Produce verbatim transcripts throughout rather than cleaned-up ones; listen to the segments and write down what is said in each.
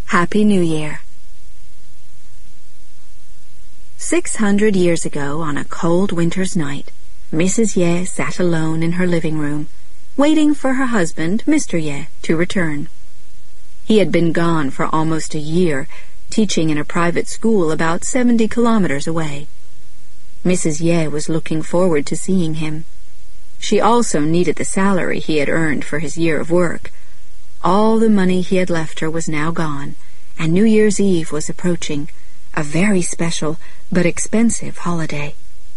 Happy New Year. Six hundred years ago, on a cold winter's night, Missus Ye sat alone in her living room, waiting for her husband, Mister Ye, to return. He had been gone for almost a year, teaching in a private school about seventy kilometers away. Missus Ye was looking forward to seeing him. She also needed the salary he had earned for his year of work. All the money he had left her was now gone, and New Year's Eve was approaching, a very special but expensive holiday.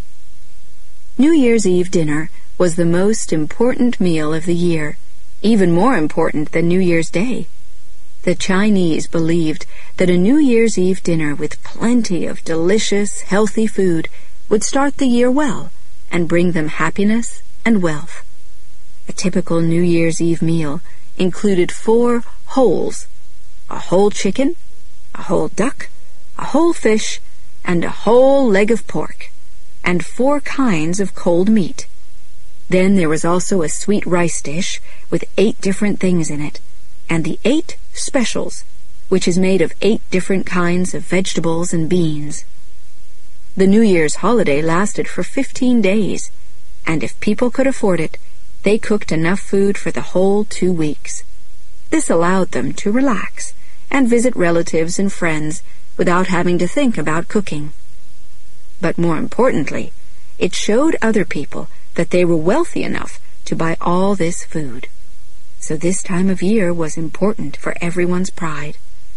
New Year's Eve dinner was the most important meal of the year, even more important than New Year's Day. The Chinese believed that a New Year's Eve dinner with plenty of delicious, healthy food would start the year well and bring them happiness and wealth. A typical New Year's Eve meal included four wholes: a whole chicken, a whole duck, a whole fish, and a whole leg of pork, and four kinds of cold meat. Then there was also a sweet rice dish with eight different things in it, and the eight specials, which is made of eight different kinds of vegetables and beans. The New Year's holiday lasted for fifteen days, and if people could afford it, they cooked enough food for the whole two weeks. This allowed them to relax and visit relatives and friends without having to think about cooking. But more importantly, it showed other people that they were wealthy enough to buy all this food. So this time of year was important for everyone's pride.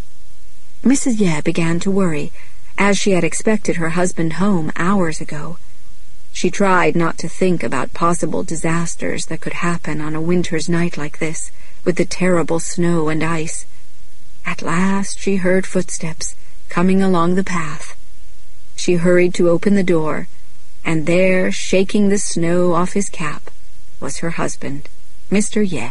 Missus Ye began to worry, as she had expected her husband home hours ago. She tried not to think about possible disasters that could happen on a winter's night like this, with the terrible snow and ice. At last she heard footsteps coming along the path. She hurried to open the door, and there, shaking the snow off his cap, was her husband, Mister Ye.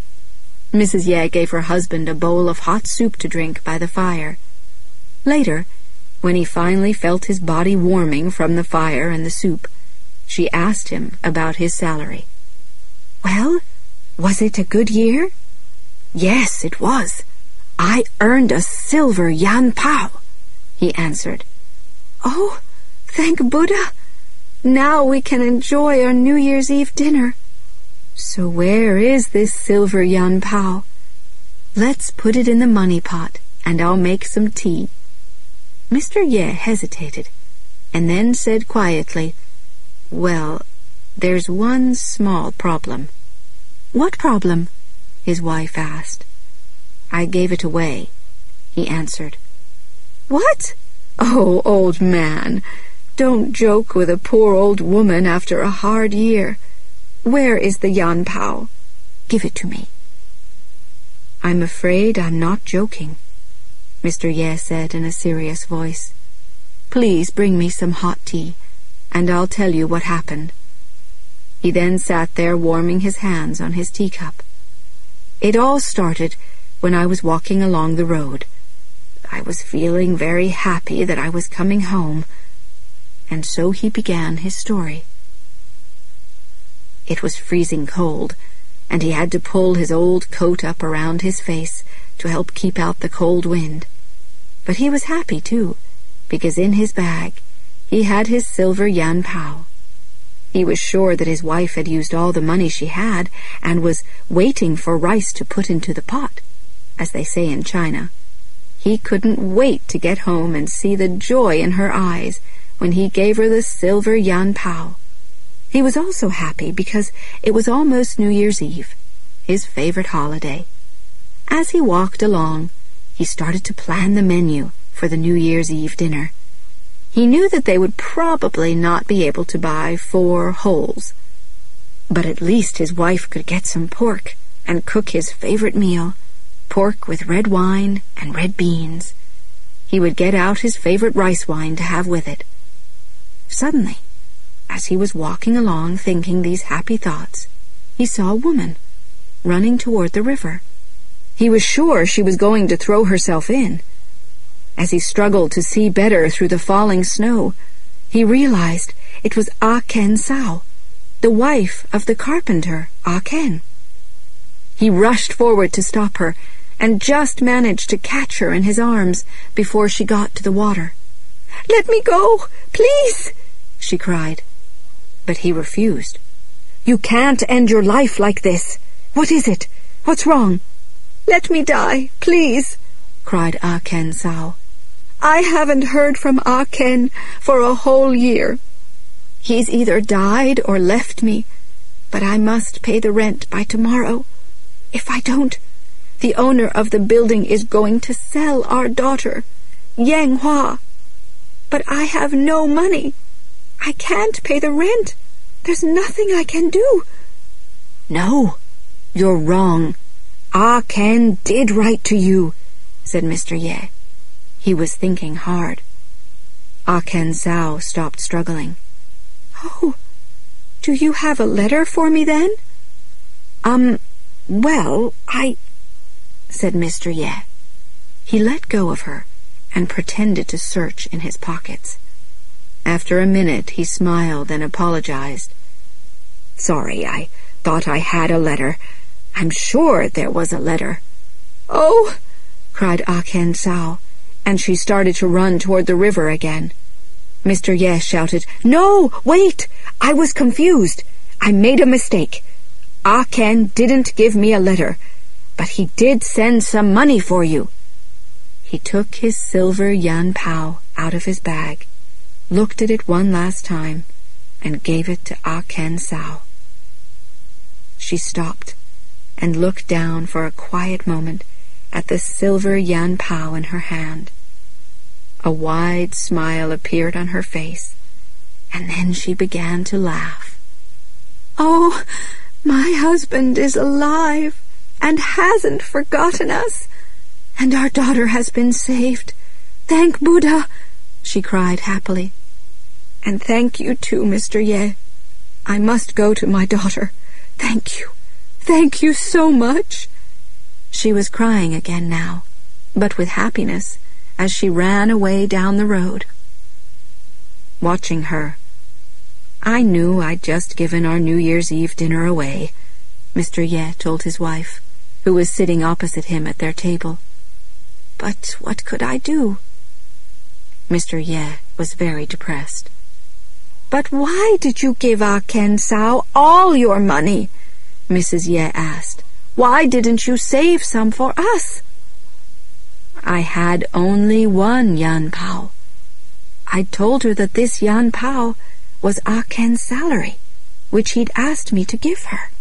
Missus Ye gave her husband a bowl of hot soup to drink by the fire. Later, when he finally felt his body warming from the fire and the soup, she asked him about his salary. "Well, was it a good year?" "Yes, it was. I earned a silver yan pao," he answered. "Oh, thank Buddha! Now we can enjoy our New Year's Eve dinner. So where is this silver yan pao? Let's put it in the money pot, and I'll make some tea." Mister Ye hesitated, and then said quietly, "Well, there's one small problem." "What problem?" his wife asked. "I gave it away," he answered. "What? Oh, old man, don't joke with a poor old woman after a hard year. Where is the yan pao? Give it to me." "I'm afraid I'm not joking," Mister Ye said in a serious voice. "Please bring me some hot tea, and I'll tell you what happened." He then sat there warming his hands on his teacup. "It all started when I was walking along the road. I was feeling very happy that I was coming home." And so he began his story. It was freezing cold, and he had to pull his old coat up around his face to help keep out the cold wind. But he was happy, too, because in his bag he had his silver yan pao. He was sure that his wife had used all the money she had and was waiting for rice to put into the pot, as they say in China. He couldn't wait to get home and see the joy in her eyes when he gave her the silver yan pao. He was also happy because it was almost New Year's Eve, his favorite holiday. As he walked along, he started to plan the menu for the New Year's Eve dinner. He knew that they would probably not be able to buy four wholes, but at least his wife could get some pork and cook his favorite meal, pork with red wine and red beans. He would get out his favorite rice wine to have with it. Suddenly, as he was walking along thinking these happy thoughts, he saw a woman running toward the river. He was sure she was going to throw herself in. As he struggled to see better through the falling snow, he realized it was Ah Ken Sao, the wife of the carpenter Ah Ken. He rushed forward to stop her, and just managed to catch her in his arms before she got to the water. "Let me go, please," she cried. But he refused. "You can't end your life like this. What is it? What's wrong?" "Let me die, please," cried Ah Ken Sao. "I haven't heard from Ah Ken for a whole year. He's either died or left me, but I must pay the rent by tomorrow. If I don't, the owner of the building is going to sell our daughter, Yang Hua. But I have no money. I can't pay the rent. There's nothing I can do." "No, you're wrong. Ah Ken did write to you," said Mister Ye. He was thinking hard. Ah Ken Sao stopped struggling. "Oh, do you have a letter for me then?" Um, well, I... said Mister Ye. He let go of her and pretended to search in his pockets. After a minute, he smiled and apologized. "Sorry, I thought I had a letter. I'm sure there was a letter." "Oh!" cried Ah Ken Sao, and she started to run toward the river again. Mister Ye shouted, "No, wait! I was confused. I made a mistake. Ah Ken didn't give me a letter, but he did send some money for you." He took his silver yan pao out of his bag, looked at it one last time, and gave it to Ah Ken Sao. She stopped and looked down for a quiet moment at the silver yan pao in her hand. A wide smile appeared on her face, and then she began to laugh. "Oh, my husband is alive and hasn't forgotten us, and our daughter has been saved. Thank Buddha," she cried happily. "And thank you too, Mister Ye. I must go to my daughter. Thank you. Thank you so much." She was crying again now, but with happiness, as she ran away down the road. Watching her, "I knew I'd just given our New Year's Eve dinner away," Mister Ye told his wife, who was sitting opposite him at their table. "But what could I do?" Mister Ye was very depressed. "But why did you give Ah Ken Sao all your money?" Missus Ye asked. "Why didn't you save some for us?" "I had only one yan pao. I told her that this yan pao was Ah Ken's salary, which he'd asked me to give her."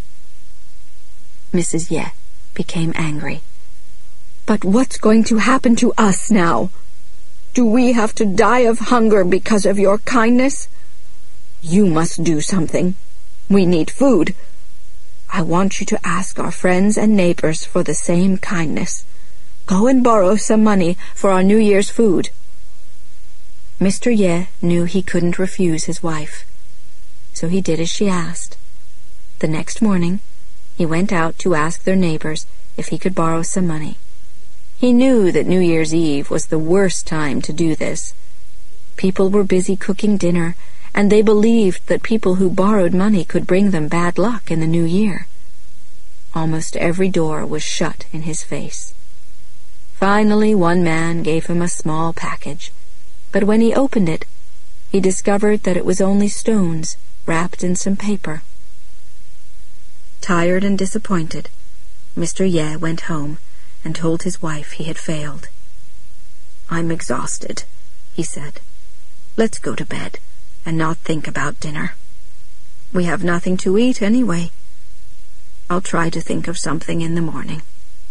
Missus Ye became angry. "But what's going to happen to us now? Do we have to die of hunger because of your kindness? You must do something. We need food. I want you to ask our friends and neighbors for the same kindness. Go and borrow some money for our New Year's food." Mister Ye knew he couldn't refuse his wife, so he did as she asked. The next morning, he went out to ask their neighbors if he could borrow some money. He knew that New Year's Eve was the worst time to do this. People were busy cooking dinner, and they believed that people who borrowed money could bring them bad luck in the new year. Almost every door was shut in his face. Finally, one man gave him a small package, but when he opened it, he discovered that it was only stones wrapped in some paper. Tired and disappointed, Mister Ye went home and told his wife he had failed. "I'm exhausted," he said. "Let's go to bed and not think about dinner. We have nothing to eat anyway. I'll try to think of something in the morning."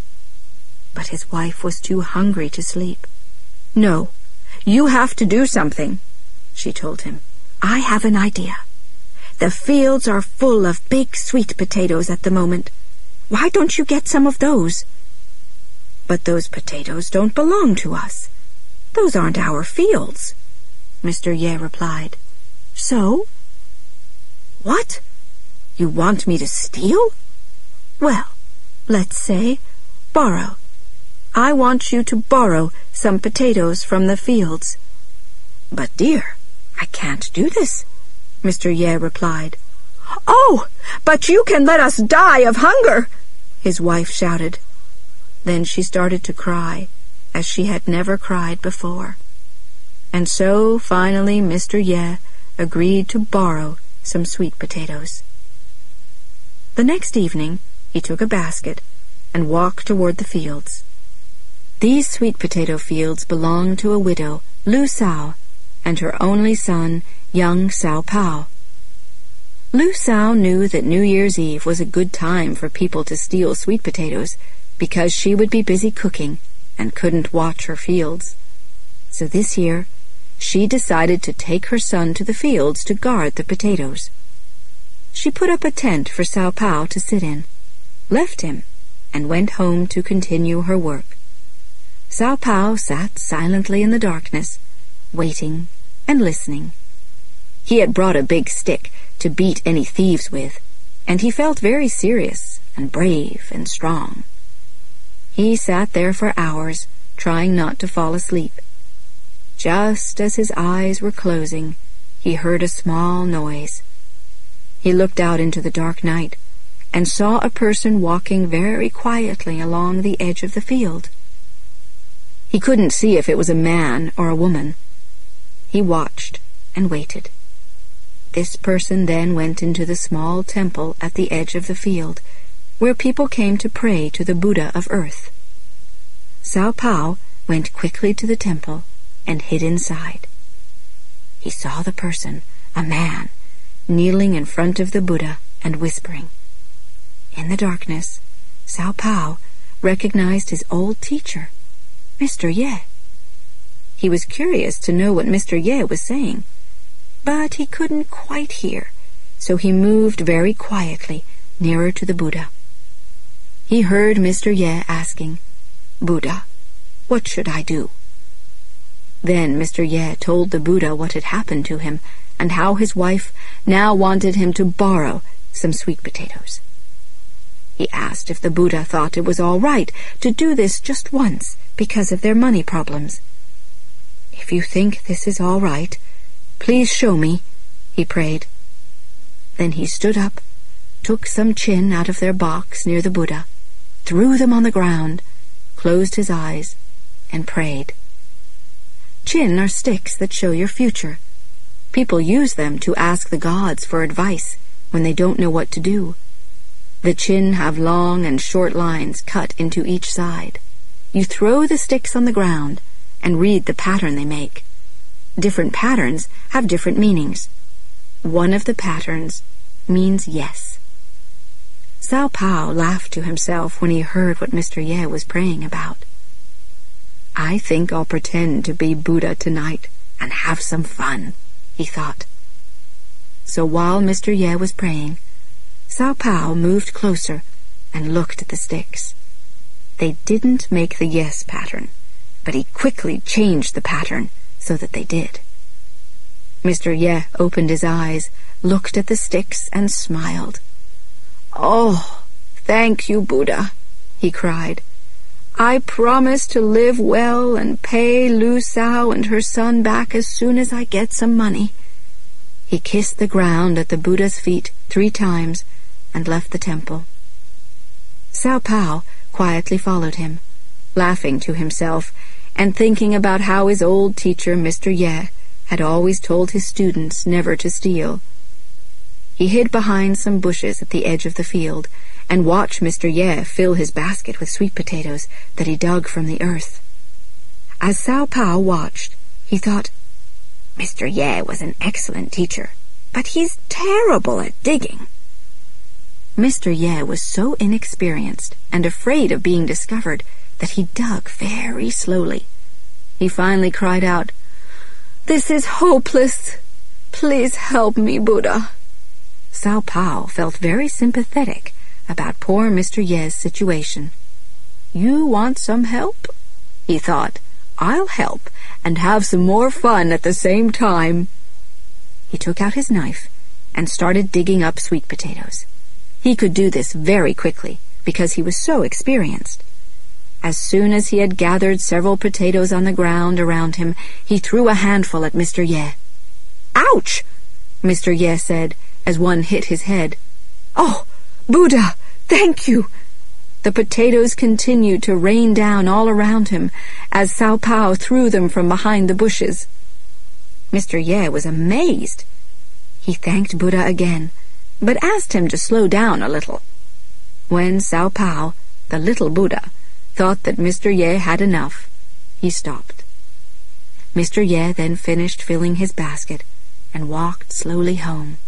But his wife was too hungry to sleep. "No, you have to do something," she told him. "I have an idea. The fields are full of big sweet potatoes at the moment. Why don't you get some of those?" "But those potatoes don't belong to us. Those aren't our fields," Mister Ye replied. "So?" "What? You want me to steal?" "Well, let's say borrow. I want you to borrow some potatoes from the fields." "But dear, I can't do this," Mister Ye replied. "Oh, but you can let us die of hunger," his wife shouted. Then she started to cry, as she had never cried before. And so, finally, Mister Yeh agreed to borrow some sweet potatoes. The next evening, he took a basket and walked toward the fields. These sweet potato fields belonged to a widow, Lu Sao, and her only son, young Sao Pao. Lu Sao knew that New Year's Eve was a good time for people to steal sweet potatoes because she would be busy cooking and couldn't watch her fields. So this year, she decided to take her son to the fields to guard the potatoes. She put up a tent for Sao Pao to sit in, left him, and went home to continue her work. Sao Pao sat silently in the darkness, waiting and listening. He had brought a big stick to beat any thieves with, and he felt very serious and brave and strong. He sat there for hours, trying not to fall asleep. Just as his eyes were closing, he heard a small noise. He looked out into the dark night and saw a person walking very quietly along the edge of the field. He couldn't see if it was a man or a woman. He watched and waited. This person then went into the small temple at the edge of the field, where people came to pray to the Buddha of Earth. Sao Pao went quickly to the temple and hid inside. He saw the person, a man, kneeling in front of the Buddha and whispering. In the darkness, Sao Pao recognized his old teacher, Mister Yeh. He was curious to know what Mister Yeh was saying, but he couldn't quite hear, so he moved very quietly nearer to the Buddha. He heard Mister Yeh asking, "Buddha, what should I do?" Then Mister Yeh told the Buddha what had happened to him and how his wife now wanted him to borrow some sweet potatoes. He asked if the Buddha thought it was all right to do this just once because of their money problems. "If you think this is all right, please show me," he prayed. Then he stood up, took some chin out of their box near the Buddha, threw them on the ground, closed his eyes, and prayed. Chin are sticks that show your future. People use them to ask the gods for advice when they don't know what to do. The chin have long and short lines cut into each side. You throw the sticks on the ground and read the pattern they make. Different patterns have different meanings. One of the patterns means yes. Sao Pao laughed to himself when he heard what Mister Yeh was praying about. "I think I'll pretend to be Buddha tonight and have some fun," he thought. So while Mister Yeh was praying, Sao Pao moved closer and looked at the sticks. They didn't make the yes pattern, but he quickly changed the pattern so that they did. Mister Yeh opened his eyes, looked at the sticks, and smiled. "Oh, thank you, Buddha," he cried. "I promise to live well and pay Lu Sao and her son back as soon as I get some money." He kissed the ground at the Buddha's feet three times and left the temple. Sao Pao quietly followed him, laughing to himself and thinking about how his old teacher, Mister Yeh, had always told his students never to steal. He hid behind some bushes at the edge of the field and watched Mister Yeh fill his basket with sweet potatoes that he dug from the earth. As Sao Pao watched, he thought, "Mister Yeh was an excellent teacher, but he's terrible at digging." Mister Yeh was so inexperienced and afraid of being discovered that he dug very slowly. He finally cried out, "This is hopeless. Please help me, Buddha." Sao Pao felt very sympathetic about poor Mister Yeh's situation. "You want some help?" he thought. "I'll help and have some more fun at the same time." He took out his knife and started digging up sweet potatoes. He could do this very quickly because he was so experienced. As soon as he had gathered several potatoes on the ground around him, he threw a handful at Mister Yeh. "Ouch!" Mister Yeh said as one hit his head. "Oh, Buddha, thank you!" The potatoes continued to rain down all around him as Sao Pao threw them from behind the bushes. Mister Ye was amazed. He thanked Buddha again, but asked him to slow down a little. When Sao Pao, the little Buddha, thought that Mister Ye had enough, he stopped. Mister Ye then finished filling his basket and walked slowly home.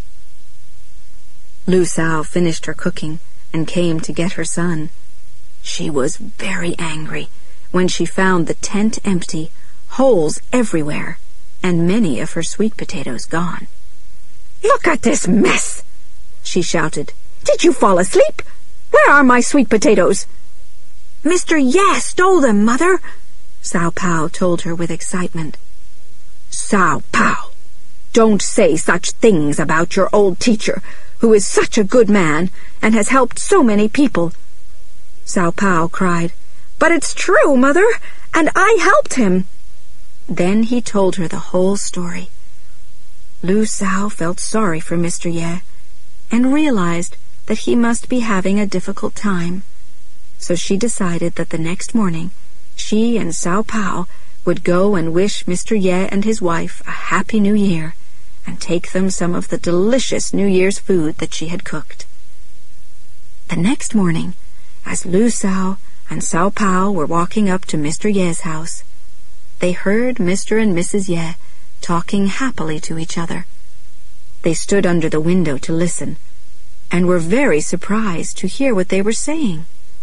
Lu Sao finished her cooking and came to get her son. She was very angry when she found the tent empty, holes everywhere, and many of her sweet potatoes gone. "Look at this mess!" she shouted. "Did you fall asleep? Where are my sweet potatoes?" "Mister Ye stole them, Mother," Sao Pao told her with excitement. "Sao Pao, don't say such things about your old teacher, who is such a good man and has helped so many people," Sao Pao cried. "But it's true, Mother, and I helped him." Then he told her the whole story. Lu Sao felt sorry for Mister Ye and realized that he must be having a difficult time. So she decided that the next morning she and Sao Pao would go and wish Mister Ye and his wife a happy new year and take them some of the delicious New Year's food that she had cooked. The next morning, as Lu Sao and Sao Pao were walking up to Mister Ye's house, they heard Mister and Missus Ye talking happily to each other. They stood under the window to listen and were very surprised to hear what they were saying.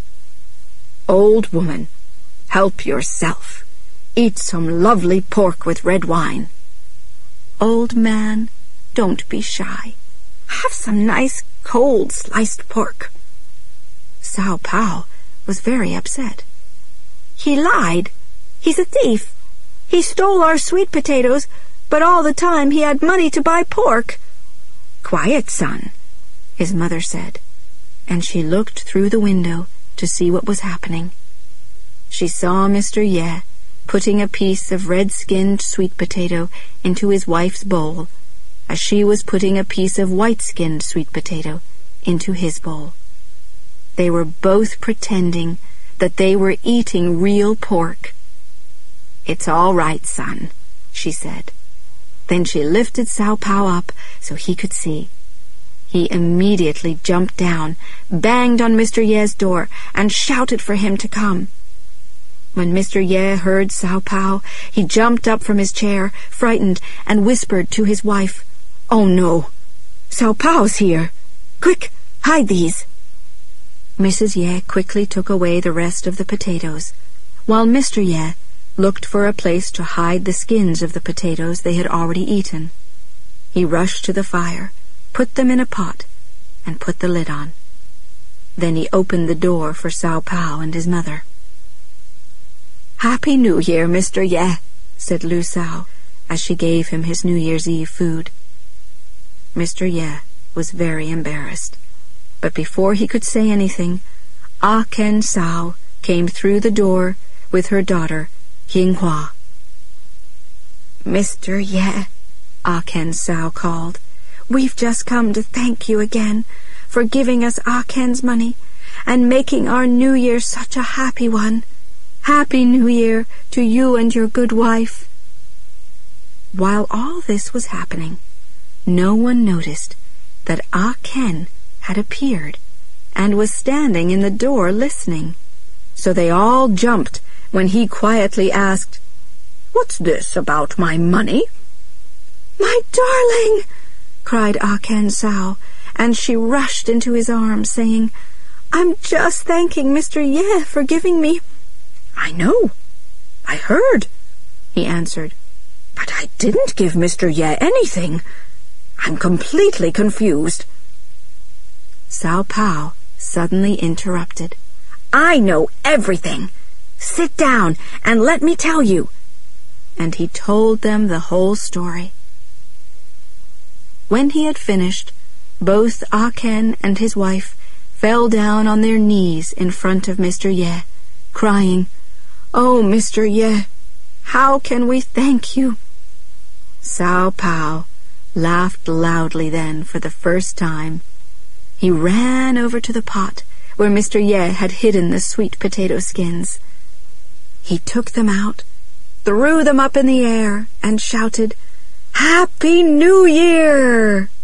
"Old woman, help yourself. Eat some lovely pork with red wine." "Old man, don't be shy. Have some nice cold sliced pork." Sao Pao was very upset. "He lied. He's a thief. He stole our sweet potatoes, but all the time he had money to buy pork." "Quiet, son," his mother said, and she looked through the window to see what was happening. She saw Mister Ye putting a piece of red-skinned sweet potato into his wife's bowl, as she was putting a piece of white-skinned sweet potato into his bowl. They were both pretending that they were eating real pork. "It's all right, son," she said. Then she lifted Sao Pao up so he could see. He immediately jumped down, banged on Mister Ye's door, and shouted for him to come. When Mister Ye heard Sao Pao, he jumped up from his chair, frightened, and whispered to his wife, "Oh no, Sao Pao's here. Quick, hide these." Missus Ye quickly took away the rest of the potatoes, while Mister Ye looked for a place to hide the skins of the potatoes they had already eaten. He rushed to the fire, put them in a pot, and put the lid on. Then he opened the door for Sao Pao and his mother. "Happy New Year, Mister Ye," said Lu Sao, as she gave him his New Year's Eve food. Mister Ye was very embarrassed, but before he could say anything, Ah Ken Sao came through the door with her daughter, Ying Hua. "Mister Ye," Ah Ken Sao called, "we've just come to thank you again for giving us Ah Ken's money and making our New Year such a happy one. Happy New Year to you and your good wife." While all this was happening, no one noticed that Ah Ken had appeared and was standing in the door listening. So they all jumped when he quietly asked, "What's this about my money?" "My darling!" cried Ah Ken Sao, and she rushed into his arms, saying, "I'm just thanking Mister Ye for giving me—" "I know. I heard," he answered. "But I didn't give Mister Ye anything. I'm completely confused." Sao Pao suddenly interrupted. "I know everything. Sit down and let me tell you." And he told them the whole story. When he had finished, both Ah Ken and his wife fell down on their knees in front of Mister Ye, crying, "Oh, Mister Ye, how can we thank you?" Sao Pao laughed loudly then for the first time. He ran over to the pot where Mister Ye had hidden the sweet potato skins. He took them out, threw them up in the air, and shouted, "Happy New Year!"